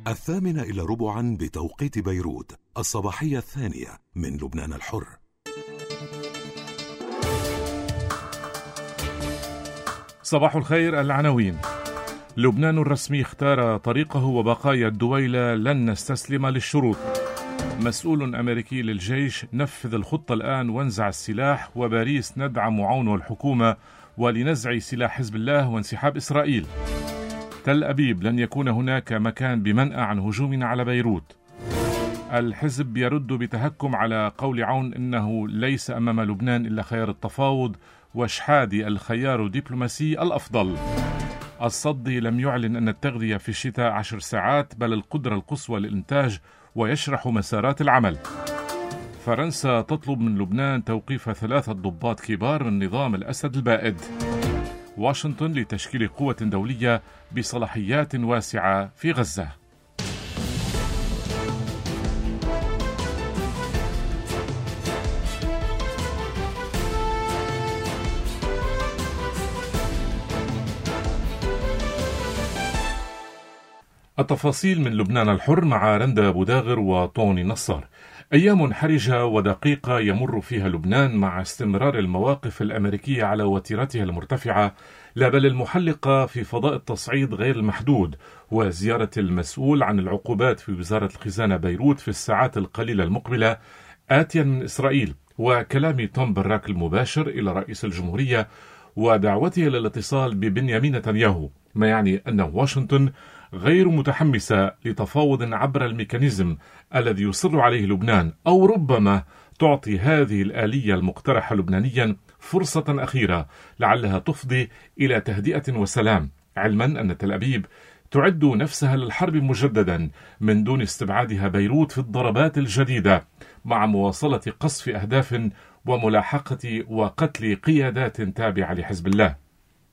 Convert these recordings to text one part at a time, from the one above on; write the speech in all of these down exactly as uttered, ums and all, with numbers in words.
الثامنة إلى ربعا بتوقيت بيروت، الصباحية الثانية من لبنان الحر. صباح الخير. العناوين: لبنان الرسمي اختار طريقه وبقايا الدويلة لن نستسلم للشروط. مسؤول أمريكي للجيش: نفذ الخطة الآن وانزع السلاح، وباريس ندعم عون الحكومة ولنزع سلاح حزب الله وانسحاب إسرائيل. تل أبيب: لن يكون هناك مكان بمنأى عن هجومنا على بيروت. الحزب يرد بتهكم على قول عون إنه ليس أمام لبنان إلا خيار التفاوض، وشحادي الخيار الدبلوماسي الأفضل. الصدي لم يعلن أن التغذية في الشتاء عشر ساعات بل القدرة القصوى للإنتاج، ويشرح مسارات العمل. فرنسا تطلب من لبنان توقيف ثلاثة ضباط كبار من نظام الأسد البائد. واشنطن لتشكيل قوة دولية بصلاحيات واسعة في غزة. التفاصيل من لبنان الحر مع رندا بوداغر وطوني نصار. أيام حرجة ودقيقة يمر فيها لبنان مع استمرار المواقف الأمريكية على وتيرتها المرتفعة، لا بل المحلقة في فضاء التصعيد غير المحدود، وزيارة المسؤول عن العقوبات في وزارة الخزانة بيروت في الساعات القليلة المقبلة آتيا من إسرائيل، وكلام توم براك المباشر إلى رئيس الجمهورية ودعوته للاتصال ببنيامين نتنياهو، ما يعني أن واشنطن غير متحمسة لتفاوض عبر الميكانيزم الذي يصر عليه لبنان، أو ربما تعطي هذه الآلية المقترحة لبنانيا فرصة أخيرة لعلها تفضي إلى تهدئة وسلام، علما أن تل أبيب تعد نفسها للحرب مجددا من دون استبعادها بيروت في الضربات الجديدة، مع مواصلة قصف أهداف وملاحقة وقتل قيادات تابعة لحزب الله.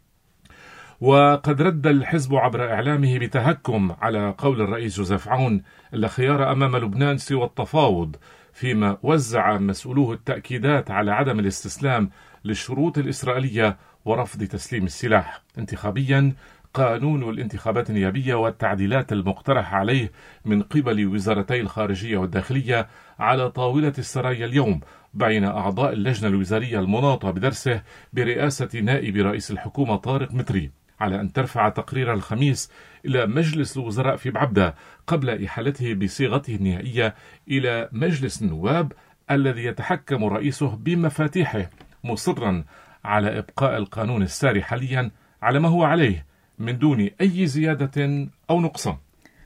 وقد رد الحزب عبر إعلامه بتهكم على قول الرئيس جوزيف عون: لا خيار أمام لبنان سوى التفاوض، فيما وزع مسؤولوه التأكيدات على عدم الاستسلام للشروط الإسرائيلية ورفض تسليم السلاح. انتخابيا، قانون الانتخابات النيابية والتعديلات المقترحة عليه من قبل وزارتي الخارجية والداخلية على طاولة السرايا اليوم بين أعضاء اللجنة الوزارية المناطة بدرسه برئاسة نائب رئيس الحكومة طارق متري، على أن ترفع تقرير الخميس إلى مجلس الوزراء في بعبدة قبل إحالته بصيغته النهائية إلى مجلس النواب الذي يتحكم رئيسه بمفاتيحه، مصرا على إبقاء القانون الساري حاليا على ما هو عليه من دون أي زيادة أو نقصان.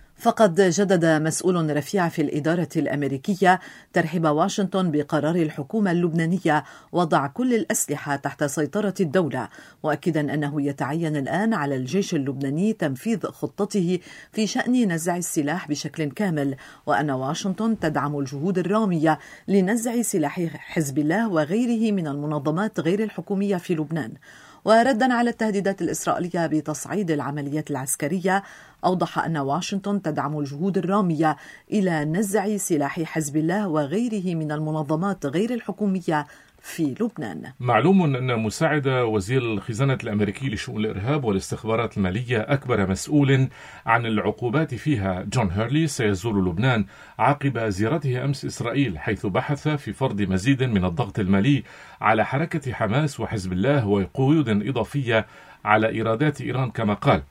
فقد جدد مسؤول رفيع في الإدارة الأمريكية ترحيب واشنطن بقرار الحكومة اللبنانية وضع كل الأسلحة تحت سيطرة الدولة، مؤكدا أنه يتعين الآن على الجيش اللبناني تنفيذ خطته في شأن نزع السلاح بشكل كامل، وأن واشنطن تدعم الجهود الرامية لنزع سلاح حزب الله وغيره من المنظمات غير الحكومية في لبنان. وردا على التهديدات الإسرائيلية بتصعيد العمليات العسكرية، أوضح أن واشنطن تدعم الجهود الرامية إلى نزع سلاح حزب الله وغيره من المنظمات غير الحكومية في لبنان. معلوم أن مساعد وزير الخزانة الأمريكي لشؤون الإرهاب والاستخبارات المالية أكبر مسؤول عن العقوبات فيها جون هيرلي سيزور لبنان عقب زيارته أمس إسرائيل، حيث بحث في فرض مزيد من الضغط المالي على حركة حماس وحزب الله وقيود إضافية على إيرادات إيران كما قال.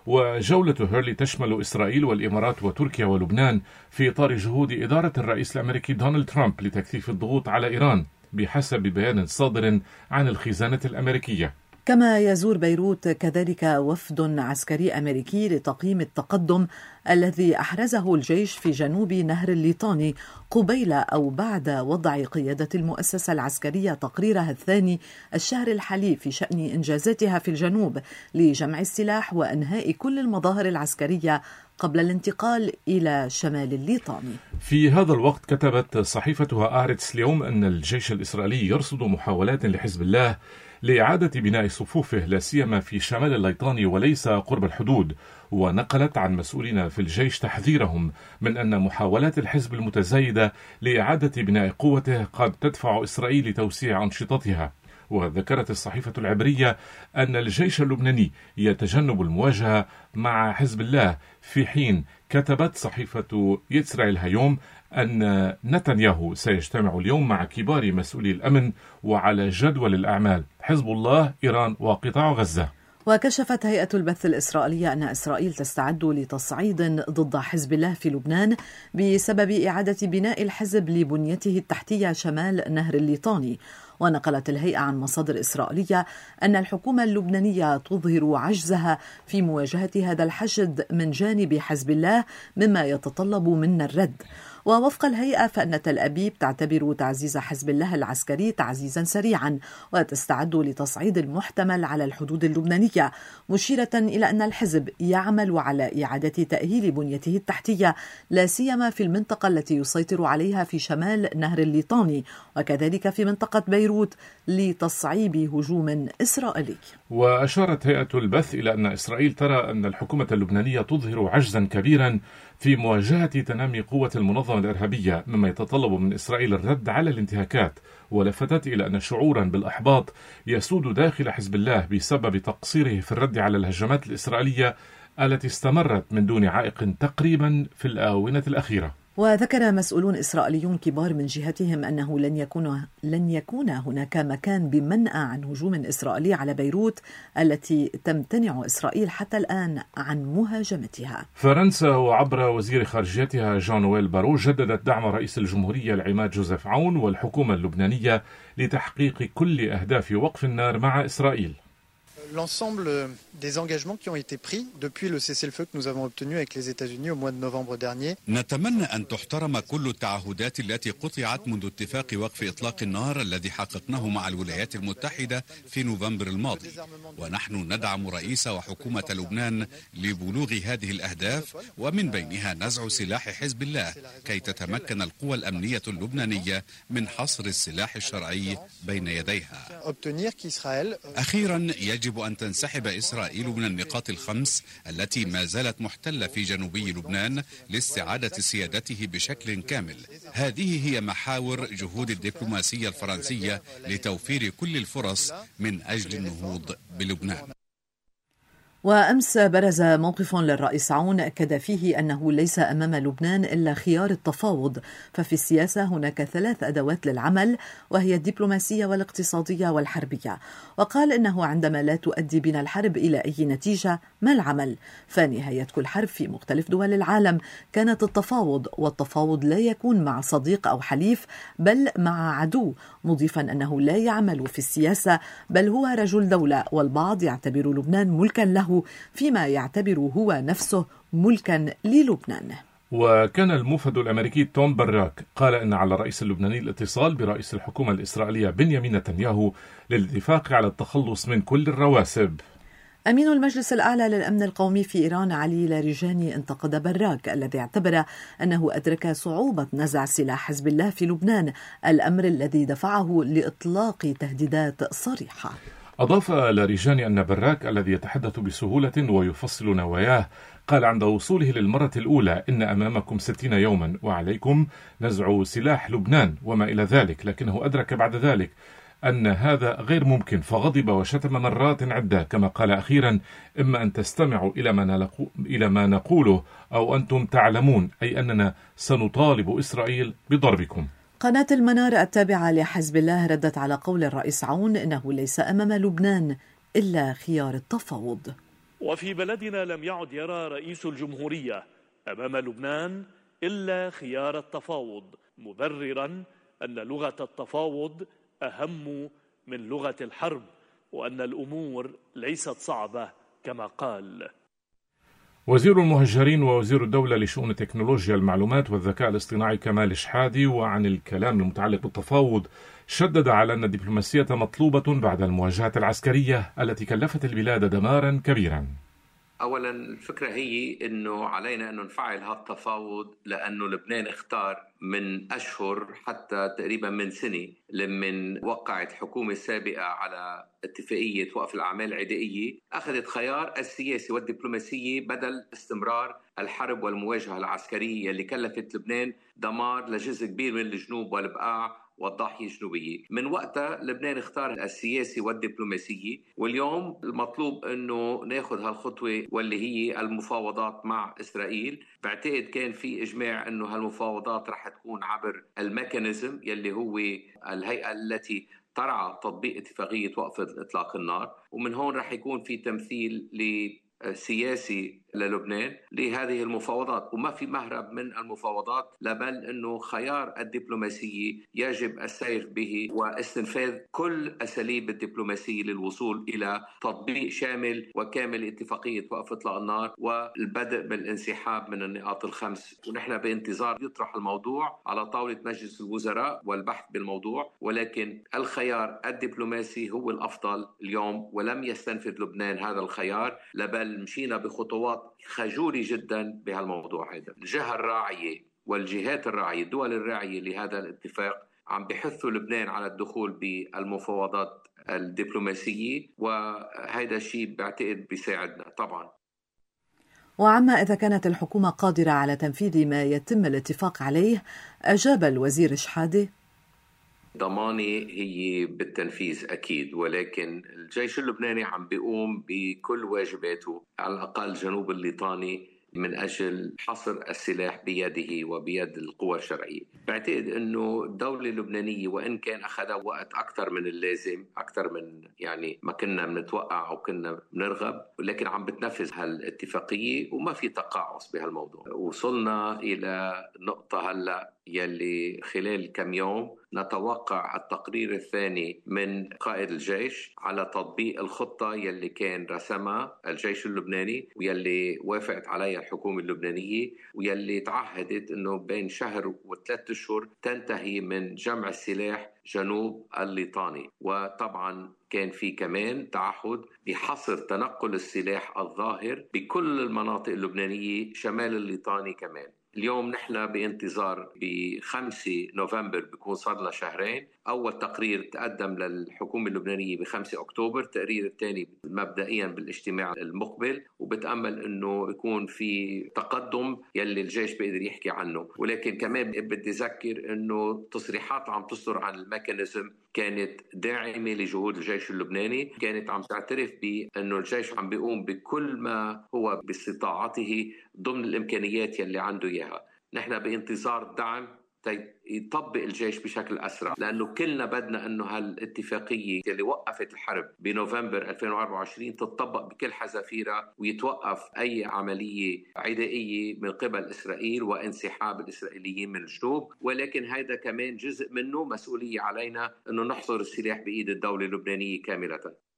وجولة هيرلي تشمل إسرائيل والإمارات وتركيا ولبنان في إطار جهود إدارة الرئيس الأمريكي دونالد ترامب لتكثيف الضغوط على إيران بحسب بيان صادر عن الخزانة الأمريكية. كما يزور بيروت كذلك وفد عسكري أمريكي لتقييم التقدم الذي أحرزه الجيش في جنوب نهر الليطاني قبيل أو بعد وضع قيادة المؤسسة العسكرية تقريرها الثاني الشهر الحالي في شأن إنجازاتها في الجنوب لجمع السلاح وإنهاء كل المظاهر العسكرية قبل الانتقال إلى شمال الليطاني. في هذا الوقت كتبت صحيفتها آرتس اليوم أن الجيش الإسرائيلي يرصد محاولات لحزب الله لإعادة بناء صفوفه لا سيما في شمال الليطاني وليس قرب الحدود، ونقلت عن مسؤولين في الجيش تحذيرهم من أن محاولات الحزب المتزايدة لإعادة بناء قوته قد تدفع إسرائيل لتوسيع أنشطتها. وذكرت الصحيفة العبرية أن الجيش اللبناني يتجنب المواجهة مع حزب الله، في حين كتبت صحيفة يسرائيل هيوم أن نتنياهو سيجتمع اليوم مع كبار مسؤولي الأمن وعلى جدول الأعمال حزب الله، إيران وقطاع غزة. وكشفت هيئة البث الإسرائيلية أن إسرائيل تستعد لتصعيد ضد حزب الله في لبنان بسبب إعادة بناء الحزب لبنيته التحتية شمال نهر الليطاني. ونقلت الهيئة عن مصادر إسرائيلية أن الحكومة اللبنانية تظهر عجزها في مواجهة هذا الحشد من جانب حزب الله مما يتطلب منا الرد. ووفق الهيئة فإن تل أبيب تعتبر تعزيز حزب الله العسكري تعزيزا سريعا وتستعد لتصعيد المحتمل على الحدود اللبنانية، مشيرة إلى أن الحزب يعمل على إعادة تأهيل بنيته التحتية لا سيما في المنطقة التي يسيطر عليها في شمال نهر الليطاني وكذلك في منطقة بيروت لتصعيب هجوم إسرائيلي. وأشارت هيئة البث إلى أن إسرائيل ترى أن الحكومة اللبنانية تظهر عجزا كبيرا في مواجهة تنامي قوة المنظمة الإرهابية، مما يتطلب من إسرائيل الرد على الانتهاكات. ولفتت إلى أن شعورا بالإحباط يسود داخل حزب الله بسبب تقصيره في الرد على الهجمات الإسرائيلية التي استمرت من دون عائق تقريبا في الآونة الأخيرة. وذكر مسؤولون إسرائيليون كبار من جهتهم أنه لن يكون لن يكون هناك مكان بمنأى عن هجوم إسرائيلي على بيروت التي تمتنع إسرائيل حتى الآن عن مهاجمتها. فرنسا وعبر وزير خارجيتها جان نويل بارو جددت دعم رئيس الجمهورية العماد جوزيف عون والحكومة اللبنانية لتحقيق كل أهداف وقف النار مع إسرائيل. L'ensemble des engagements qui ont été pris depuis le cessez-le-feu que nous avons obtenu avec les États-Unis au mois de novembre dernier. نتمنى أن تحترم كل التعهدات التي قطعت منذ اتفاق وقف إطلاق النار الذي حققناه مع الولايات المتحدة في نوفمبر الماضي، ونحن ندعم رئيس وحكومة لبنان لبلوغ هذه الأهداف، ومن بينها نزع سلاح حزب الله كي تتمكن القوى الأمنية اللبنانية من حصر السلاح الشرعي بين يديها. أخيرا يجب أن تنسحب إسرائيل من النقاط الخمس التي ما زالت محتلة في جنوبي لبنان لاستعادة سيادته بشكل كامل. هذه هي محاور جهود الدبلوماسية الفرنسية لتوفير كل الفرص من أجل النهوض بلبنان. وأمس برز موقف للرئيس عون أكد فيه أنه ليس أمام لبنان إلا خيار التفاوض، ففي السياسة هناك ثلاث أدوات للعمل وهي الدبلوماسية والاقتصادية والحربية، وقال إنه عندما لا تؤدي بنا الحرب إلى أي نتيجة ما العمل؟ فنهاية كل حرب في مختلف دول العالم كانت التفاوض، والتفاوض لا يكون مع صديق أو حليف بل مع عدو، مضيفا أنه لا يعمل في السياسة بل هو رجل دولة، والبعض يعتبر لبنان ملكا له فيما يعتبر هو نفسه ملكا للبنان. وكان الموفد الأمريكي توم براك قال إن على الرئيس اللبناني الاتصال برئيس الحكومة الإسرائيلية بنيامين نتنياهو للاتفاق على التخلص من كل الرواسب. أمين المجلس الأعلى للأمن القومي في إيران علي لاريجاني انتقد براك الذي اعتبر أنه أدرك صعوبة نزع سلاح حزب الله في لبنان، الأمر الذي دفعه لإطلاق تهديدات صريحة. أضاف لاريجاني أن براك الذي يتحدث بسهولة ويفصل نواياه قال عند وصوله للمرة الأولى إن أمامكم ستين يوما وعليكم نزع سلاح لبنان وما إلى ذلك، لكنه أدرك بعد ذلك أن هذا غير ممكن فغضب وشتم مرات عدة، كما قال أخيرا إما أن تستمعوا إلى ما, إلى ما نقوله أو أنتم تعلمون، أي أننا سنطالب إسرائيل بضربكم. قناة المنار التابعة لحزب الله ردت على قول الرئيس عون إنه ليس أمام لبنان إلا خيار التفاوض. وفي بلدنا لم يعد يرى رئيس الجمهورية أمام لبنان إلا خيار التفاوض، مبررا أن لغة التفاوض أهم من لغة الحرب وأن الأمور ليست صعبة كما قال. وزير المهجرين ووزير الدولة لشؤون تكنولوجيا المعلومات والذكاء الاصطناعي كمال شحادي وعن الكلام المتعلق بالتفاوض شدد على أن الدبلوماسية مطلوبة بعد المواجهات العسكرية التي كلفت البلاد دمارا كبيرا. أولا الفكرة هي أنه علينا أن نفعل هذا التفاوض لأنه لبنان اختار من أشهر حتى تقريبا من سنة لمن وقعت حكومة سابقة على اتفاقية وقف الأعمال العدائية، أخذت خيار السياسي والدبلوماسية بدل استمرار الحرب والمواجهة العسكرية اللي كلفت لبنان دمار لجزء كبير من الجنوب والبقاع والضاحية الجنوبية. من وقتها لبنان اختار السياسي والدبلوماسية، واليوم المطلوب أنه ناخذ هالخطوة واللي هي المفاوضات مع إسرائيل. بعتقد كان في إجماع أنه هالمفاوضات رح تكون عبر الميكانيزم يلي هو الهيئة التي ترعى تطبيق اتفاقية وقف إطلاق النار، ومن هون رح يكون في تمثيل سياسي للبنان لهذه المفاوضات، وما في مهرب من المفاوضات، بل أنه خيار الدبلوماسية يجب السير به واستنفاذ كل أساليب الدبلوماسية للوصول إلى تطبيق شامل وكامل اتفاقية وقف إطلاق النار والبدء بالانسحاب من النقاط الخمس. ونحن بانتظار يطرح الموضوع على طاولة مجلس الوزراء والبحث بالموضوع، ولكن الخيار الدبلوماسي هو الأفضل اليوم، ولم يستنفذ لبنان هذا الخيار، بل مشينا بخطوات خجولة جدا بهالموضوع هذا. الجهة الراعية والجهات الراعية الدول الراعية لهذا الاتفاق عم بحثوا لبنان على الدخول بالمفاوضات الدبلوماسية، وهذا الشيء بعتقد بيساعدنا طبعا. وعما إذا كانت الحكومة قادرة على تنفيذ ما يتم الاتفاق عليه، أجاب الوزير شحادة: ضماني هي بالتنفيذ أكيد، ولكن الجيش اللبناني عم بيقوم بكل واجباته على الأقل جنوب الليطاني من أجل حصر السلاح بيده وبيد القوى الشرعية. بعتقد أنه الدولة اللبنانية وإن كان أخذها وقت أكثر من اللازم، أكثر من يعني ما كنا بنتوقع أو كنا بنرغب، لكن عم بتنفذ هالاتفاقية وما في تقاعس بهالموضوع. وصلنا إلى نقطة هلأ يلي خلال كم يوم نتوقع التقرير الثاني من قائد الجيش على تطبيق الخطة يلي كان رسمها الجيش اللبناني ويلي وافقت عليها الحكومة اللبنانية، ويلي تعهدت أنه بين شهر وثلاث أشهر تنتهي من جمع السلاح جنوب الليطاني. وطبعا كان في كمان تعهد بحصر تنقل السلاح الظاهر بكل المناطق اللبنانية شمال الليطاني كمان. اليوم نحن بانتظار بخمسة نوفمبر بيكون صار لنا شهرين. أول تقرير تقدم للحكومة اللبنانية بخمسة أكتوبر، التقرير الثاني مبدئيا بالاجتماع المقبل، وبتأمل أنه يكون في تقدم يلي الجيش بيقدر يحكي عنه. ولكن كمان بدي أذكر أنه تصريحات عم تصدر عن الميكانيزم كانت داعمة لجهود الجيش اللبناني، كانت عم تعترف بأنه الجيش عم بيقوم بكل ما هو باستطاعته ضمن الإمكانيات يلي عنده إياها. نحن بانتظار دعم يطبق الجيش بشكل أسرع، لأنه كلنا بدنا أنه هالاتفاقية اللي وقفت الحرب بنوفمبر ألفين وأربعة وعشرين تطبق بكل حذافيرها، ويتوقف أي عملية عدائية من قبل إسرائيل وانسحاب الإسرائيليين من الجنوب. ولكن هذا كمان جزء منه مسؤولية علينا أنه نحصر السلاح بإيد الدولة اللبنانية كاملة.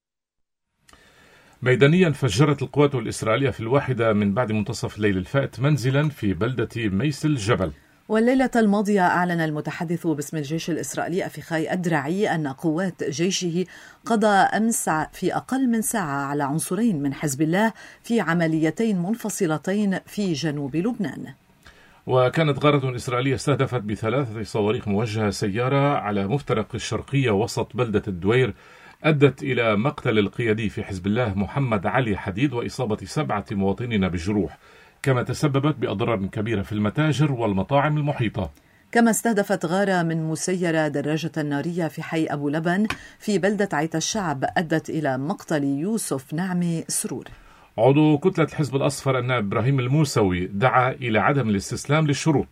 ميدانيا فجرت القوات الإسرائيلية في الواحدة من بعد منتصف الليل الفائت منزلا في بلدة ميس الجبل. والليلة الماضية أعلن المتحدث باسم الجيش الإسرائيلي أفيخاي أدرعي أن قوات جيشه قضى أمس في أقل من ساعة على عنصرين من حزب الله في عمليتين منفصلتين في جنوب لبنان. وكانت غارة إسرائيلية استهدفت بثلاثة صواريخ موجهة سيارة على مفترق الشرقية وسط بلدة الدوير، أدت إلى مقتل القيادي في حزب الله محمد علي حديد وإصابة سبعة مواطنين بالجروح، كما تسببت بأضرار كبيرة في المتاجر والمطاعم المحيطة. كما استهدفت غارة من مسيرة دراجة نارية في حي أبو لبن في بلدة عيت الشعب، أدت إلى مقتل يوسف نعمي سرور. عضو كتلة الحزب الأصفر النائب إبراهيم الموسوي دعا إلى عدم الاستسلام للشروط.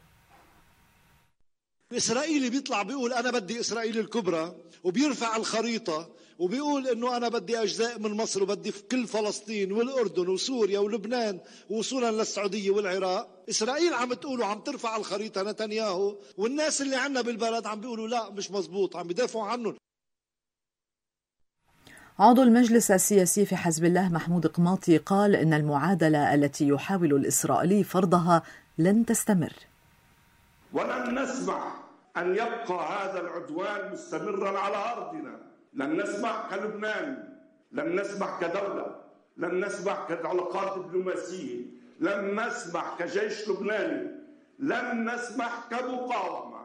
الإسرائيلي بيطلع بيقول أنا بدي إسرائيل الكبرى، وبيرفع الخريطة وبيقول إنه أنا بدي أجزاء من مصر وبدي في كل فلسطين والأردن وسوريا ولبنان وصولا للسعودية والعراق. إسرائيل عم تقول وعم ترفع الخريطة نتنياهو، والناس اللي عنا بالبلد عم بيقولوا لا مش مزبوط، عم بيدافعوا عنه. عضو المجلس السياسي في حزب الله محمود قماطي قال إن المعادلة التي يحاول الإسرائيلي فرضها لن تستمر، ولن نسمح أن يبقى هذا العدوان مستمرا على أرضنا. لن نسمح كلبنان، لن نسمح كدولة، لن نسمح كعلاقات دبلوماسية، لن نسمح كجيش لبناني، لن نسمح كمقاومة.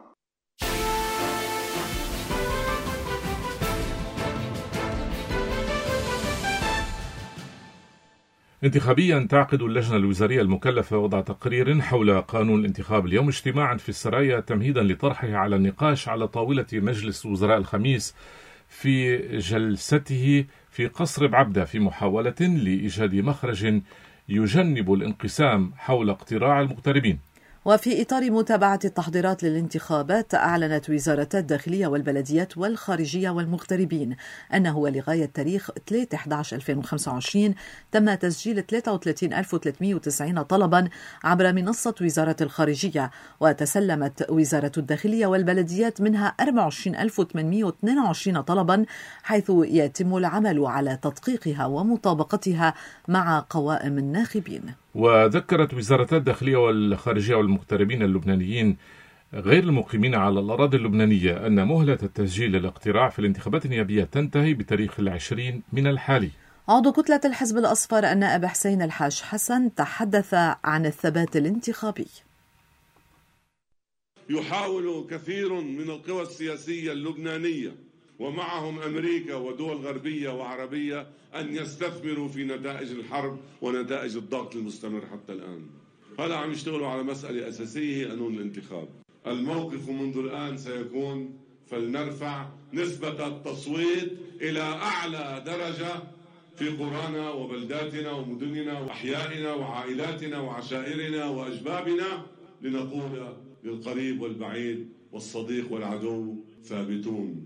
انتخابيا تعقد اللجنة الوزارية المكلفة وضع تقرير حول قانون الانتخاب اليوم اجتماعا في السرايا تمهيدا لطرحه على النقاش على طاولة مجلس وزراء الخميس في جلسته في قصر بعبدة في محاولة لإيجاد مخرج يجنب الانقسام حول اقتراع المغتربين. وفي إطار متابعة التحضيرات للانتخابات، أعلنت وزارتا الداخلية والبلديات والخارجية والمغتربين أنه لغاية تاريخ ثلاثة أحد عشر ألفين وخمسة وعشرين تم تسجيل ثلاثة وثلاثين ألف وثلاثمئة وتسعين طلبا عبر منصة وزارة الخارجية، وتسلمت وزارة الداخلية والبلديات منها أربعة وعشرين ألف وثمانمئة واثنين وعشرين طلبا، حيث يتم العمل على تدقيقها ومطابقتها قوائم قوائم الناخبين. وذكرت وزارتا الداخلية والخارجية والمغتربين اللبنانيين غير المقيمين على الأراضي اللبنانية أن مهلة التسجيل الاقتراع في الانتخابات النيابية تنتهي بتاريخ العشرين من الحالي. عضو كتلة الحزب الأصفر النائب حسين الحاج حسن تحدث عن الثبات الانتخابي. يحاول كثير من القوى السياسية اللبنانية ومعهم أمريكا ودول غربية وعربية أن يستثمروا في نتائج الحرب ونتائج الضغط المستمر حتى الآن. هلا عم يشتغلوا على مسألة أساسية هي قانون الانتخاب. الموقف منذ الآن سيكون فلنرفع نسبة التصويت إلى أعلى درجة في قرانا وبلداتنا ومدننا وأحيائنا وعائلاتنا وعشائرنا وأجبابنا، لنقول للقريب والبعيد والصديق والعدو ثابتون.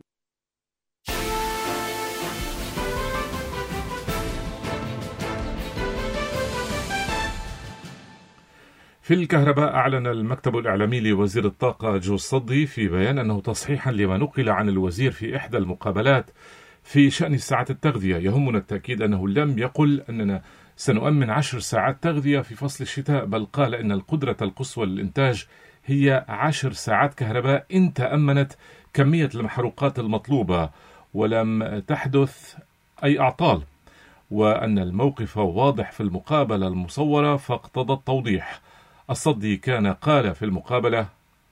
في الكهرباء، أعلن المكتب الإعلامي لوزير الطاقة جو الصدي في بيان أنه تصحيحا لما نقل عن الوزير في إحدى المقابلات في شأن ساعات التغذية. يهمنا التأكيد أنه لم يقل أننا سنؤمن عشر ساعات تغذية في فصل الشتاء، بل قال إن القدرة القصوى للإنتاج هي عشر ساعات كهرباء إن تأمنت كمية المحروقات المطلوبة ولم تحدث أي أعطال، وأن الموقف واضح في المقابلة المصورة فاقتضى التوضيح. الصدي كان قال في المقابلة: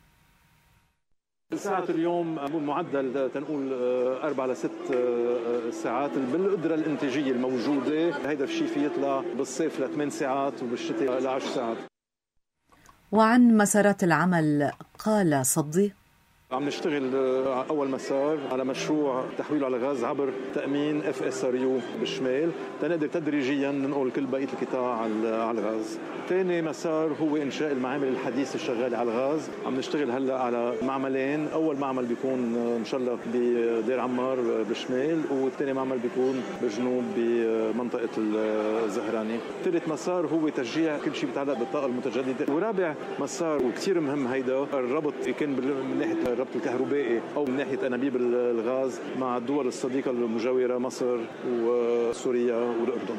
ساعة اليوم معدل تنقول أربع لست ساعات بالقدرة الإنتاجية الموجودة. هيدا الشيء في يطلع بالصيف لثمان ساعات وبالشتاء لعشر ساعات. وعن مسارات العمل قال صدي: عم نشتغل أول مسار على مشروع تحويله على غاز عبر تأمين اف اس ار يو بالشمال، تنقدر تدريجيا ننقل كل بقية القطاع على الغاز. ثاني مسار هو إنشاء المعامل الحديثة الشغالة على الغاز. عم نشتغل هلا على معملين، أول معمل بيكون إن شاء الله بدير عمار بالشمال، والثاني معمل بيكون بالجنوب بمنطقة الزهراني. ثالث مسار هو تشجيع كل شيء بيتعلق بالطاقة المتجددة. ورابع مسار وكثير مهم هيدا الربط يكون من ناحية الربط الكهربائي أو من ناحية أنابيب الغاز مع الدول الصديقة المجاورة مصر وسوريا والأردن.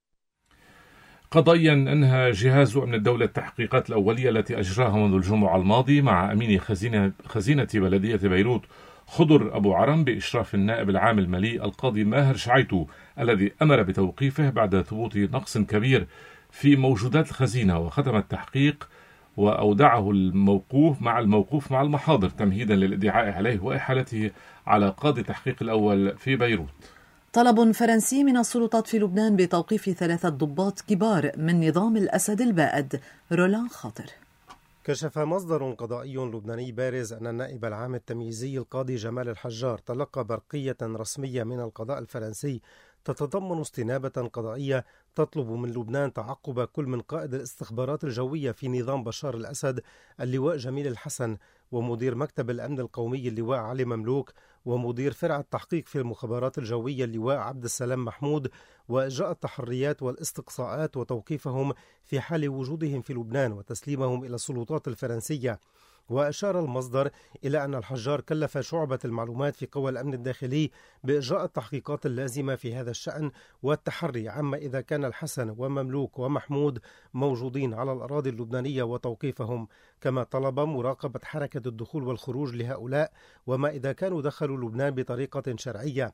قضيا أنهى جهاز أمن الدولة التحقيقات الأولية التي أجراها منذ الجمعة الماضي مع أمين خزينة, خزينة بلدية بيروت خضر أبو عرم بإشراف النائب العام المالي القاضي ماهر شعيتو، الذي أمر بتوقيفه بعد ثبوت نقص كبير في موجودات الخزينة، وختم التحقيق وأودعه الموقوف مع الموقوف مع المحاضر تمهيدا للإدعاء عليه وإحالته على قاضي التحقيق الأول في بيروت. طلب فرنسي من السلطات في لبنان بتوقيف ثلاثة ضباط كبار من نظام الأسد البائد. رولان خاطر. كشف مصدر قضائي لبناني بارز أن النائب العام التمييزي القاضي جمال الحجار تلقى برقية رسمية من القضاء الفرنسي تتضمن استنابة قضائية تطلب من لبنان تعقب كل من قائد الاستخبارات الجوية في نظام بشار الأسد اللواء جميل الحسن، ومدير مكتب الأمن القومي اللواء علي مملوك، ومدير فرع التحقيق في المخابرات الجوية اللواء عبد السلام محمود، وإجراء التحريات والاستقصاءات وتوقيفهم في حال وجودهم في لبنان وتسليمهم إلى السلطات الفرنسية. وأشار المصدر إلى أن الحجار كلف شعبة المعلومات في قوى الأمن الداخلي بإجراء التحقيقات اللازمة في هذا الشأن والتحري عما إذا كان الحسن ومملوك ومحمود موجودين على الأراضي اللبنانية وتوقيفهم، كما طلب مراقبة حركة الدخول والخروج لهؤلاء وما إذا كانوا دخلوا لبنان بطريقة شرعية.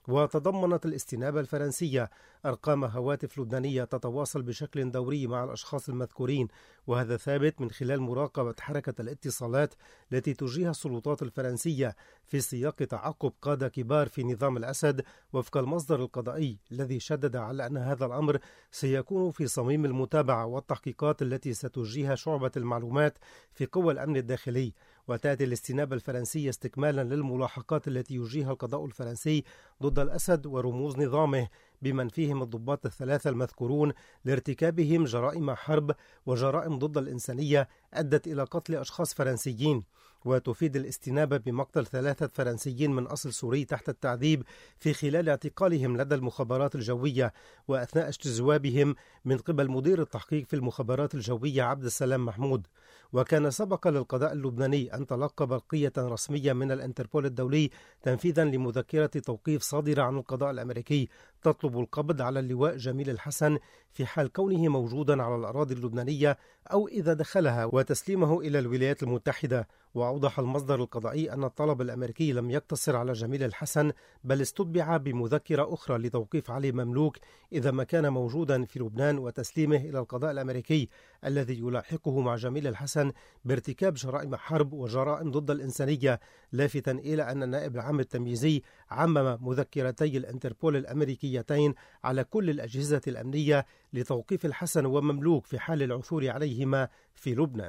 وتضمنت الاستنابة الفرنسية أرقام هواتف لبنانية تتواصل بشكل دوري مع الأشخاص المذكورين، وهذا ثابت من خلال مراقبة حركة الاتصالات التي تجريها السلطات الفرنسية في سياق تعقب قادة كبار في نظام الأسد، وفق المصدر القضائي الذي شدد على أن هذا الأمر سيكون في صميم المتابعة والتحقيقات التي ستجريها شعبة المعلومات في قوى الأمن الداخلي. وتأتي الاستنابة الفرنسية استكمالا للملاحقات التي يجريها القضاء الفرنسي ضد الأسد ورموز نظامه، بمن فيهم الضباط الثلاثة المذكورون لارتكابهم جرائم حرب وجرائم ضد الإنسانية أدت إلى قتل أشخاص فرنسيين. وتفيد الاستنابة بمقتل ثلاثة فرنسيين من أصل سوري تحت التعذيب في خلال اعتقالهم لدى المخابرات الجوية وأثناء اجتذابهم من قبل مدير التحقيق في المخابرات الجوية عبد السلام محمود. وكان سبق للقضاء اللبناني أن تلقى برقية رسمية من الانتربول الدولي تنفيذا لمذكرة توقيف صادرة عن القضاء الأمريكي تطلب القبض على اللواء جميل الحسن في حال كونه موجودا على الأراضي اللبنانية أو إذا دخلها، وتسليمه إلى الولايات المتحدة. وأوضح المصدر القضائي أن الطلب الأمريكي لم يقتصر على جميل الحسن، بل استتبع بمذكرة أخرى لتوقيف علي مملوك إذا ما كان موجودا في لبنان وتسليمه إلى القضاء الأمريكي الذي يلاحقه مع جميل الحسن بارتكاب جرائم حرب وجرائم ضد الإنسانية، لافتا إلى أن النائب العام التمييزي عمم مذكرتي الانتربول الأمريكيتين على كل الأجهزة الأمنية لتوقيف الحسن ومملوك في حال العثور عليهما في لبنان.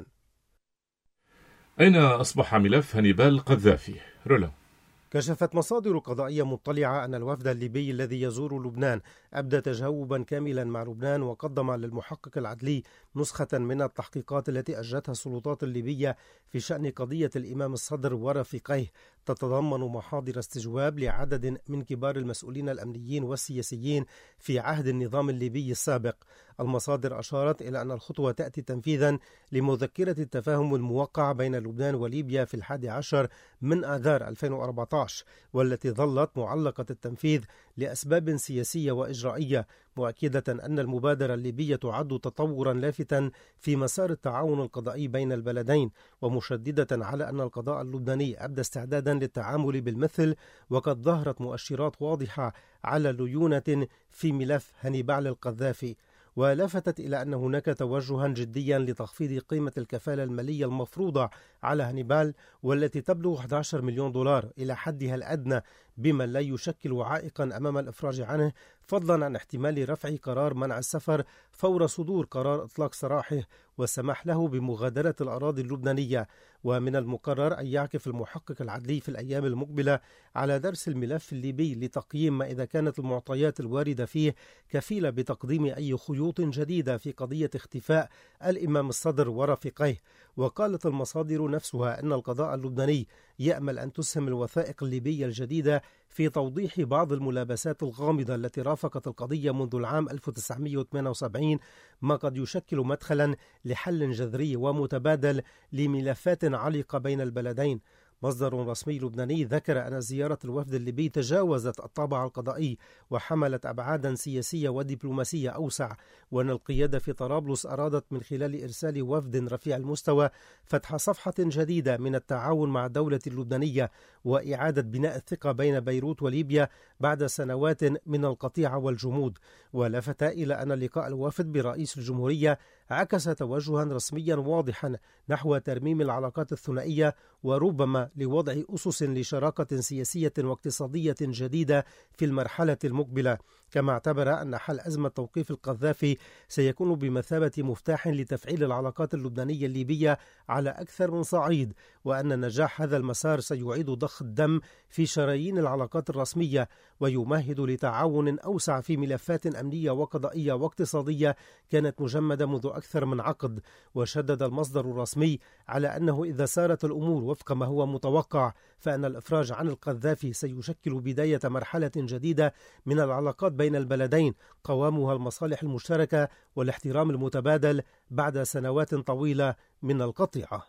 أين أصبح ملف هانيبال القذافي؟ رولا. كشفت مصادر قضائية مطلعة أن الوفد الليبي الذي يزور لبنان أبدى تجاوبا كاملا مع لبنان، وقدم للمحقق العدلي نسخة من التحقيقات التي أجرتها السلطات الليبية في شأن قضية الإمام الصدر ورفيقيه، تتضمن محاضر استجواب لعدد من كبار المسؤولين الأمنيين والسياسيين في عهد النظام الليبي السابق. المصادر أشارت إلى أن الخطوة تأتي تنفيذا لمذكرة التفاهم الموقعة بين لبنان وليبيا في الحادي عشر من آذار ألفين وأربعة عشر، والتي ظلت معلقة التنفيذ لأسباب سياسية وإجرائية، مؤكدة أن المبادرة الليبية تعد تطورا لافتا في مسار التعاون القضائي بين البلدين، ومشددة على أن القضاء اللبناني أبدى استعدادا للتعامل بالمثل، وقد ظهرت مؤشرات واضحة على ليونة في ملف هانيبال القذافي. ولفتت إلى أن هناك توجها جديا لتخفيض قيمة الكفالة المالية المفروضة على هانيبال، والتي تبلغ أحد عشر مليون دولار إلى حدها الأدنى، بما لا يشكل عائقا أمام الإفراج عنه، فضلا عن احتمال رفع قرار منع السفر فور صدور قرار إطلاق سراحه والسماح له بمغادرة الأراضي اللبنانية. ومن المقرر أن يعكف المحقق العدلي في الأيام المقبلة على درس الملف الليبي لتقييم ما إذا كانت المعطيات الواردة فيه كفيلة بتقديم أي خيوط جديدة في قضية اختفاء الإمام الصدر ورفيقيه. وقالت المصادر نفسها أن القضاء اللبناني يأمل أن تسهم الوثائق الليبية الجديدة في توضيح بعض الملابسات الغامضة التي رافقت القضية منذ العام ألف وتسعمئة وثمانية وسبعين، ما قد يشكل مدخلا لحل جذري ومتبادل لملفات علقة بين البلدين. مصدر رسمي لبناني ذكر أن زيارة الوفد الليبي تجاوزت الطابع القضائي وحملت أبعادا سياسية ودبلوماسية أوسع، وأن القيادة في طرابلس أرادت من خلال إرسال وفد رفيع المستوى فتح صفحة جديدة من التعاون مع الدولة اللبنانية وإعادة بناء الثقة بين بيروت وليبيا بعد سنوات من القطيعة والجمود. ولفت إلى أن لقاء الوفد برئيس الجمهورية عكس توجها رسميا واضحا نحو ترميم العلاقات الثنائية، وربما لوضع أسس لشراكة سياسية واقتصادية جديدة في المرحلة المقبلة. كما اعتبر أن حل أزمة توقيف القذافي سيكون بمثابة مفتاح لتفعيل العلاقات اللبنانية الليبية على أكثر من صعيد، وأن نجاح هذا المسار سيعيد ضخ الدم في شرايين العلاقات الرسمية ويمهد لتعاون أوسع في ملفات أمنية وقضائية واقتصادية كانت مجمدة منذ أكثر من عقد. وشدد المصدر الرسمي على أنه إذا سارت الأمور وفق ما هو متوقع فإن الإفراج عن القذافي سيشكل بداية مرحلة جديدة من العلاقات بين البلدين قوامها المصالح المشتركة والاحترام المتبادل بعد سنوات طويلة من القطيعة.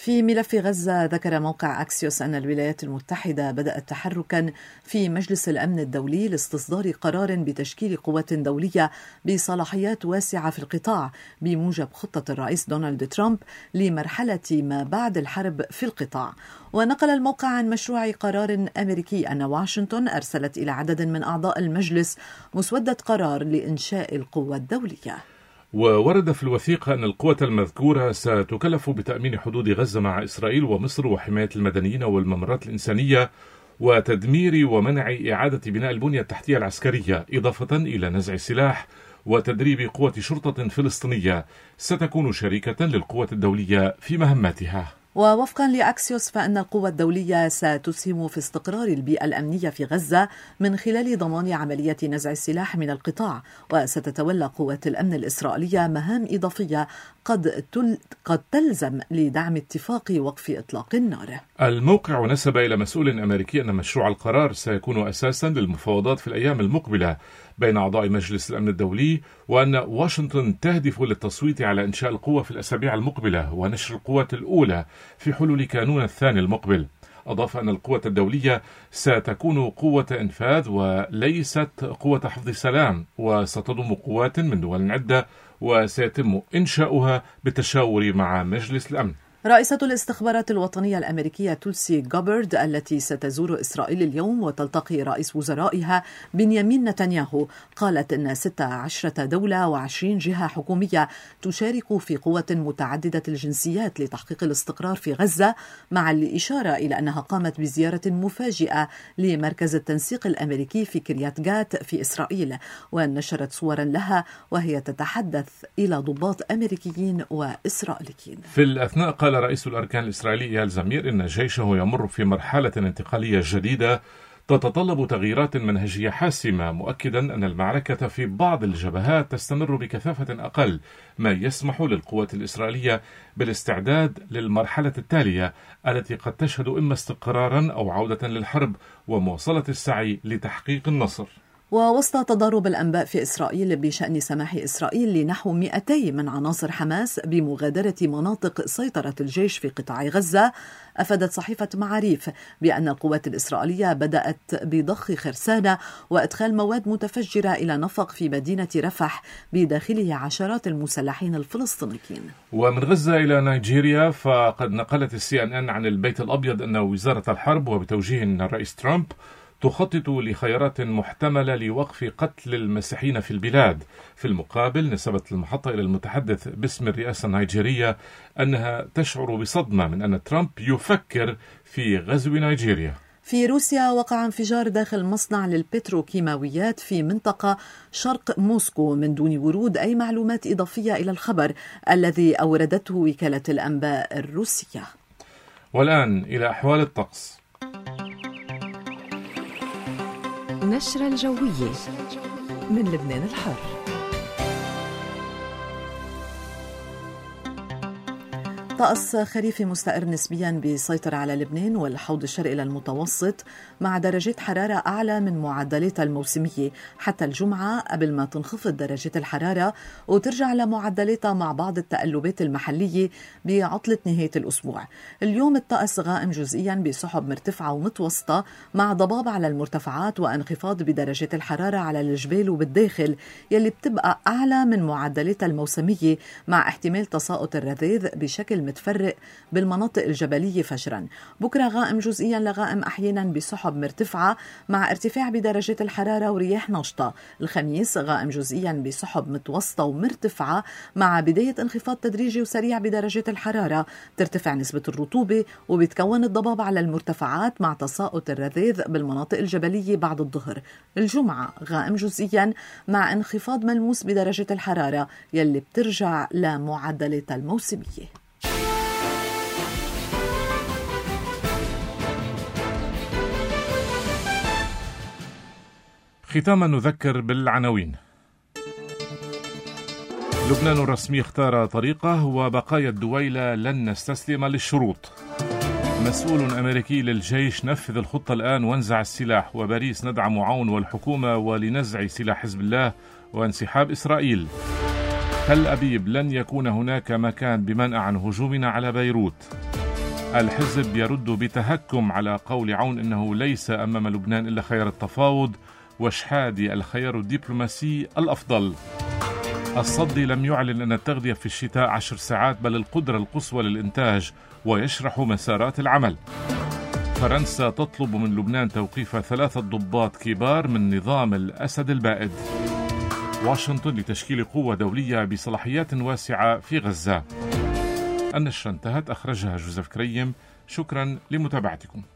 في ملف غزة، ذكر موقع أكسيوس أن الولايات المتحدة بدأت تحركا في مجلس الأمن الدولي لاستصدار قرار بتشكيل قوات دولية بصلاحيات واسعة في القطاع بموجب خطة الرئيس دونالد ترامب لمرحلة ما بعد الحرب في القطاع. ونقل الموقع عن مشروع قرار أمريكي أن واشنطن أرسلت إلى عدد من أعضاء المجلس مسودة قرار لإنشاء القوة الدولية. وورد في الوثيقة أن القوة المذكورة ستكلف بتأمين حدود غزة مع إسرائيل ومصر وحماية المدنيين والممرات الإنسانية وتدمير ومنع إعادة بناء البنية التحتية العسكرية، إضافة إلى نزع السلاح وتدريب قوة شرطة فلسطينية ستكون شريكة للقوة الدولية في مهماتها. ووفقا لأكسيوس فإن القوة الدولية ستسهم في استقرار البيئة الأمنية في غزة من خلال ضمان عملية نزع السلاح من القطاع، وستتولى قوات الأمن الإسرائيلية مهام إضافية قد, تل... قد تلزم لدعم اتفاق وقف إطلاق النار. الموقع نسب إلى مسؤول أمريكي أن مشروع القرار سيكون أساسا للمفاوضات في الأيام المقبلة بين أعضاء مجلس الأمن الدولي، وأن واشنطن تهدف للتصويت على إنشاء القوة في الأسابيع المقبلة ونشر القوة الأولى في حلول كانون الثاني المقبل. أضاف أن القوة الدولية ستكون قوة إنفاذ وليست قوة حفظ سلام، وستضم قوات من دول عدة وسيتم إنشاؤها بالتشاور مع مجلس الأمن. رئيسة الاستخبارات الوطنية الأمريكية تولسي جابرد التي ستزور إسرائيل اليوم وتلتقي رئيس وزرائها بنيامين نتنياهو قالت إن ستة عشر دولة وعشرين جهة حكومية تشارك في قوة متعددة الجنسيات لتحقيق الاستقرار في غزة، مع الإشارة إلى أنها قامت بزيارة مفاجئة لمركز التنسيق الأمريكي في كريات جات في إسرائيل، ونشرت صورا لها وهي تتحدث إلى ضباط أمريكيين وإسرائيليين. في الأثناء قال رئيس الأركان الإسرائيلي إيال زمير إن جيشه يمر في مرحلة انتقالية جديدة تتطلب تغييرات منهجية حاسمة، مؤكدا أن المعركة في بعض الجبهات تستمر بكثافة أقل، ما يسمح للقوات الإسرائيلية بالاستعداد للمرحلة التالية التي قد تشهد إما استقرارا أو عودة للحرب ومواصلة السعي لتحقيق النصر. ووسط تضارب الأنباء في إسرائيل بشأن سماح إسرائيل لنحو مئتين من عناصر حماس بمغادرة مناطق سيطرة الجيش في قطاع غزة، أفادت صحيفة معاريف بأن القوات الإسرائيلية بدأت بضخ خرسانة وإدخال مواد متفجرة إلى نفق في مدينة رفح بداخله عشرات المسلحين الفلسطينيين. ومن غزة إلى نيجيريا، فقد نقلت السي أن أن عن البيت الأبيض أن وزارة الحرب وبتوجيه الرئيس ترامب تخطط لخيارات محتملة لوقف قتل المسيحيين في البلاد. في المقابل نسبت المحطة إلى المتحدث باسم الرئاسة النيجيرية أنها تشعر بصدمة من أن ترامب يفكر في غزو نيجيريا. في روسيا وقع انفجار داخل مصنع للبتروكيماويات في منطقة شرق موسكو من دون ورود أي معلومات إضافية إلى الخبر الذي أوردته وكالة الأنباء الروسية. والآن إلى أحوال الطقس. نشرة الجوية من لبنان الحر. طقس خريفي مستقر نسبيا بيسيطر على لبنان والحوض الشرقي للمتوسط، مع درجات حرارة أعلى من معدلاتها الموسمية حتى الجمعة قبل ما تنخفض درجات الحرارة وترجع لمعدلاتها مع بعض التقلبات المحلية بعطلة نهاية الأسبوع. اليوم الطقس غائم جزئيا بسحب مرتفعة ومتوسطة مع ضباب على المرتفعات وانخفاض بدرجات الحرارة على الجبال وبالداخل يلي بتبقى أعلى من معدلاتها الموسمية، مع احتمال تساقط الرذاذ بشكل متفرق بالمناطق الجبلية فجرا. بكرة غائم جزئيا لغائم أحيانا بسحب مرتفعة مع ارتفاع بدرجات الحرارة ورياح نشطة. الخميس غائم جزئيا بسحب متوسطة ومرتفعة مع بداية انخفاض تدريجي وسريع بدرجات الحرارة، ترتفع نسبة الرطوبة وبتكون الضباب على المرتفعات مع تساقط الرذاذ بالمناطق الجبلية بعد الظهر. الجمعة غائم جزئيا مع انخفاض ملموس بدرجة الحرارة يلي بترجع لمعدلاتها الموسمية. ختاما نذكر بالعناوين. لبنان الرسمي اختار طريقه وبقايا الدويلة لن نستسلم للشروط. مسؤول أمريكي للجيش نفذ الخطة الآن وانزع السلاح، وباريس ندعم عون والحكومة ولنزع سلاح حزب الله وانسحاب إسرائيل. تل أبيب لن يكون هناك مكان بمنع عن هجومنا على بيروت. الحزب يرد بتهكم على قول عون أنه ليس أمام لبنان إلا خيار التفاوض، وشحادي الخيار الدبلوماسي الأفضل. الصدي لم يعلن أن التغذية في الشتاء عشر ساعات بل القدرة القصوى للإنتاج، ويشرح مسارات العمل. فرنسا تطلب من لبنان توقيف ثلاثة ضباط كبار من نظام الأسد البائد. واشنطن لتشكيل قوة دولية بصلاحيات واسعة في غزة. النشرة انتهت، أخرجها جوزيف كريم. شكرا لمتابعتكم.